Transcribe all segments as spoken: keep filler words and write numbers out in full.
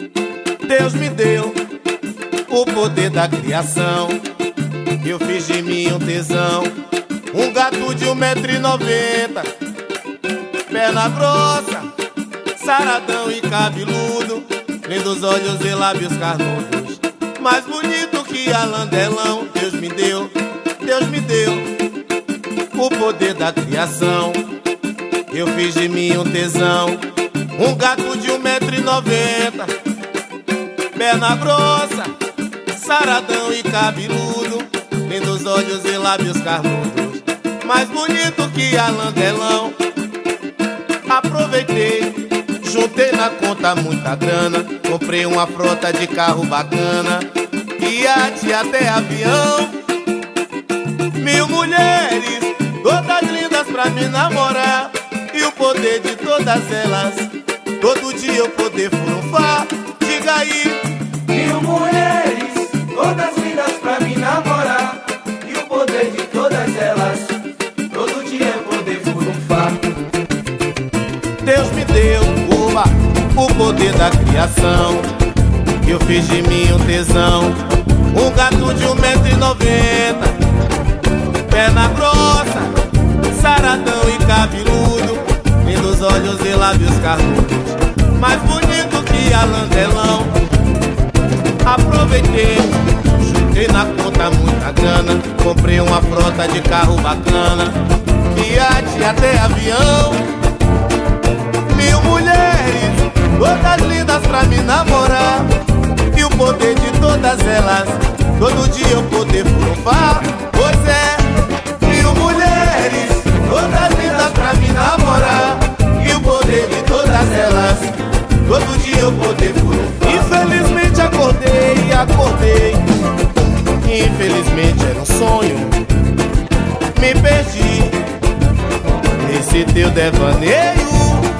Deus me deu o poder da criação. Eu fiz de mim um tesão, um gato de um metro e noventa, perna grossa, saradão e cabeludo, lindos olhos e lábios carnudos, mais bonito que alandelão. Deus me deu, Deus me deu o poder da criação. Eu fiz de mim um tesão, um gato de um metro e noventa, perna grossa, saradão e cabeludo, lindos olhos e lábios carnudos, mais bonito que alandelão. Aproveitei, juntei na conta muita grana, comprei uma frota de carro bacana, iate até avião. Mil mulheres, todas lindas pra me namorar, e o poder de todas elas, todo dia eu poder furunfar. Diga aí. Mil mulheres, todas lindas pra me namorar, e o poder de todas elas, todo dia eu poder furunfar. Deus me deu, uba, o poder da criação. Eu fiz de mim um tesão, um gato de um metro e noventa, perna grossa, saradão e cabeludo, lindos olhos e lábios carnudos, mais bonito que alandelão. Aproveitei, juntei na conta muita grana, comprei uma frota de carro bacana, iate até avião. Mil mulheres, todas lindas pra me namorar, e o poder de todas elas, todo dia eu poder furunfar. Pois é, mil mulheres, todas lindas pra me namorar, e o poder de todas elas, todo dia eu poder furunfar. Infelizmente acordei, acordei, infelizmente era um sonho, me perdi nesse teu devaneio.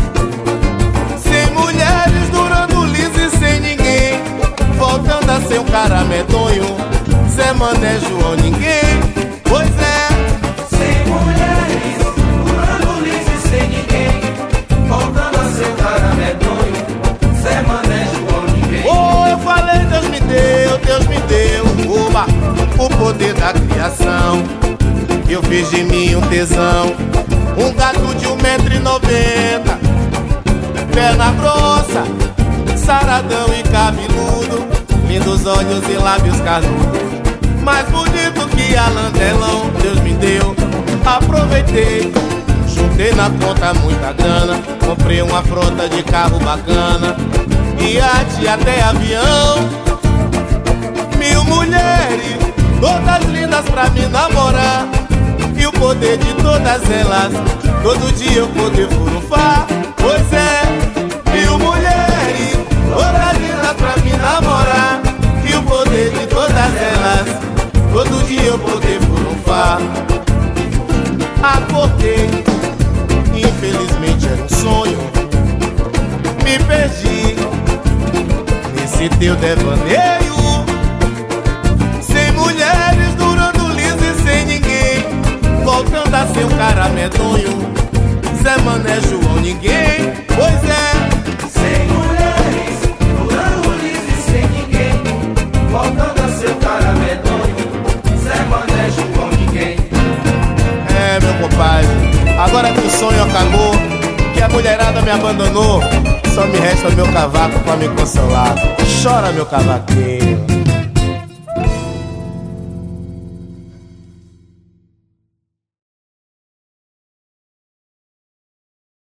Voltando a ser um cara medonho, Zé Mané, João ninguém. Pois é, sem mulheres, curando liso e sem ninguém, voltando a ser um cara medonho, Zé Mané, João ninguém. Oh, eu falei, Deus me deu, Deus me deu, oba, o poder da criação. Eu fiz de mim um tesão, um gato de um metro e noventa, perna grossa, saradão e cabeludo, lindos olhos e lábios carnudos, mais bonito que alandelão. Deus me deu, aproveitei, juntei na conta muita grana, comprei uma frota de carro bacana, iate até avião. Mil mulheres, todas lindas pra me namorar, e o poder de todas elas, todo dia eu poder furunfar. Pois é, mil mulheres, todas lindas pra me namorar, e o poder de todas elas, todo dia eu poder furunfar. Acordei, infelizmente era um sonho, me perdi nesse teu devaneio. Sem mulheres, durando liso e sem ninguém, voltando a ser um cara medonho, Zé Mané, João ninguém. Pois é, sem mulheres, durando liso e sem ninguém, voltando a ser um cara medonho, Zé Mané, João ninguém. é meu compadre, agora que o sonho acabou, que a mulherada me abandonou, só me resta meu cavaco pra me consolar. Chora meu cavaquinho.